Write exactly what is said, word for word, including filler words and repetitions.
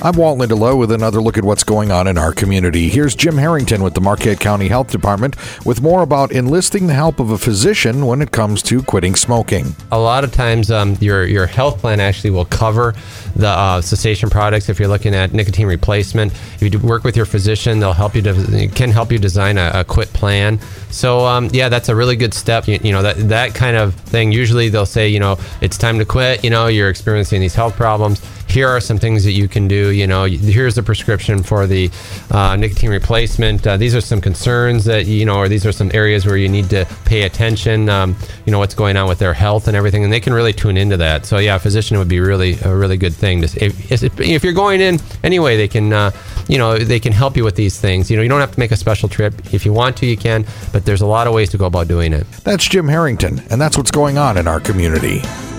I'm Walt Lindelof with another look at what's going on in our community. Here's Jim Harrington with the Marquette County Health Department with more about enlisting the help of a physician when it comes to quitting smoking. A lot of times um, your, your health plan actually will cover the uh, cessation products if you're looking at nicotine replacement. If you do work with your physician, they'll help you to, can help you design a, a quit plan. So um, yeah, that's a really good step. You, you know, that, that kind of thing, usually they'll say, you know, it's time to quit, you know, you're experiencing these health problems. Here are some things that you can do. You know, here's the prescription for the uh, nicotine replacement. Uh, these are some concerns that, you know, or these are some areas where you need to pay attention, um, you know, what's going on with their health and everything. And they can really tune into that. So, yeah, a physician would be really a really good thing. To, if, if you're going in anyway, they can, uh, you know, they can help you with these things. You know, you don't have to make a special trip. If you want to, you can. But there's a lot of ways to go about doing it. That's Jim Harrington, and that's what's going on in our community.